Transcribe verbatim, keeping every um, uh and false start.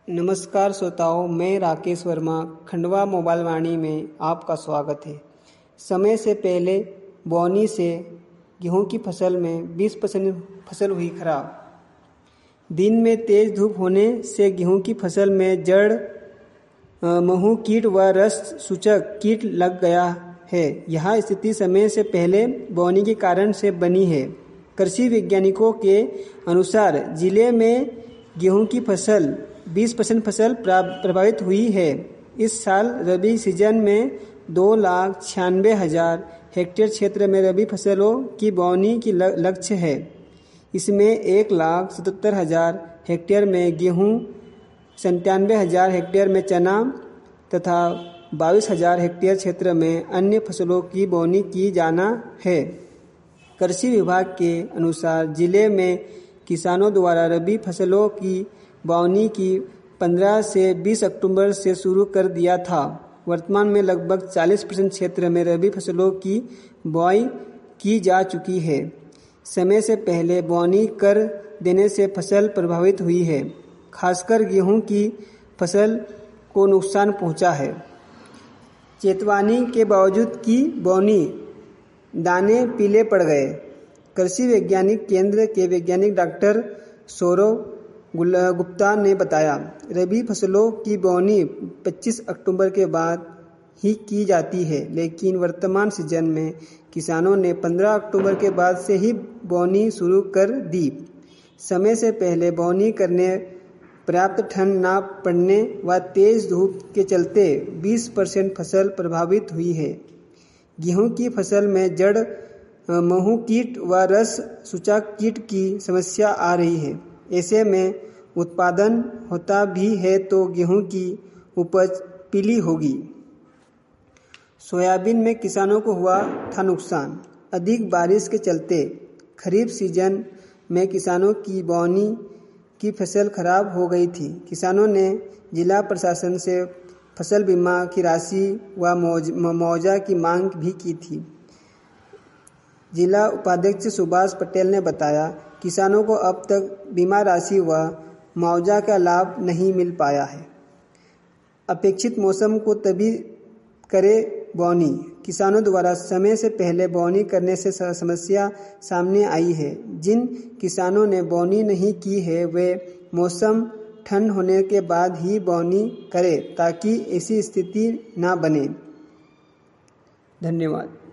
नमस्कार श्रोताओं, मैं राकेश वर्मा खंडवा मोबाइल वाणी में आपका स्वागत है। समय से पहले बोनी से गेहूं की फसल में बीस परसेंट फसल हुई खराब। दिन में तेज धूप होने से गेहूं की फसल में जड़ महू कीट व रस सूचक कीट लग गया है। यह स्थिति समय से पहले बोनी के कारण से बनी है। कृषि वैज्ञानिकों के अनुसार जिले में गेहूं की फसल बीस परसेंट फसल प्रभावित हुई है। इस साल रबी सीजन में दो लाख छियानवे हजार हेक्टेयर क्षेत्र में रबी फसलों की बोनी की लक्ष्य है। इसमें एक लाख सतहत्तर हजार हेक्टेयर में गेहूं, संतानवे हजार हेक्टेयर में चना तथा बाईस हजार हेक्टेयर क्षेत्र में अन्य फसलों की बोनी की जाना है। कृषि विभाग के अनुसार जिले में किसानों द्वारा रबी फसलों की बोनी की पंद्रह से बीस अक्टूबर से शुरू कर दिया था। वर्तमान में लगभग चालीस परसेंट क्षेत्र में रबी फसलों की बुआई की जा चुकी है। समय से पहले बोनी कर देने से फसल प्रभावित हुई है। खासकर गेहूं की फसल को नुकसान पहुंचा है। चेतावनी के बावजूद की बोनी, दाने पीले पड़ गए। कृषि वैज्ञानिक केंद्र के वैज्ञानिक डॉक्टर सौरव गुप्ता ने बताया, रबी फसलों की बोनी पच्चीस अक्टूबर के बाद ही की जाती है, लेकिन वर्तमान सीजन में किसानों ने पंद्रह अक्टूबर के बाद से ही बोनी शुरू कर दी। समय से पहले बोनी करने, पर्याप्त ठंड न पड़ने व तेज धूप के चलते बीस परसेंट फसल प्रभावित हुई है। गेहूं की फसल में जड़ महू कीट व रस सूचक कीट की समस्या आ रही है। ऐसे में उत्पादन होता भी है तो गेहूं की उपज पीली होगी। सोयाबीन में किसानों को हुआ था नुकसान। अधिक बारिश के चलते खरीफ सीजन में किसानों की बोनी की फसल खराब हो गई थी। किसानों ने जिला प्रशासन से फसल बीमा की राशि व मुआवजा की मांग भी की थी। जिला उपाध्यक्ष सुभाष पटेल ने बताया, किसानों को अब तक बीमा राशि व मुआवजा का लाभ नहीं मिल पाया है। अपेक्षित मौसम को तभी करे बोनी। किसानों द्वारा समय से पहले बोनी करने से समस्या सामने आई है। जिन किसानों ने बोनी नहीं की है वे मौसम ठंड होने के बाद ही बोनी करें ताकि ऐसी स्थिति ना बने। धन्यवाद।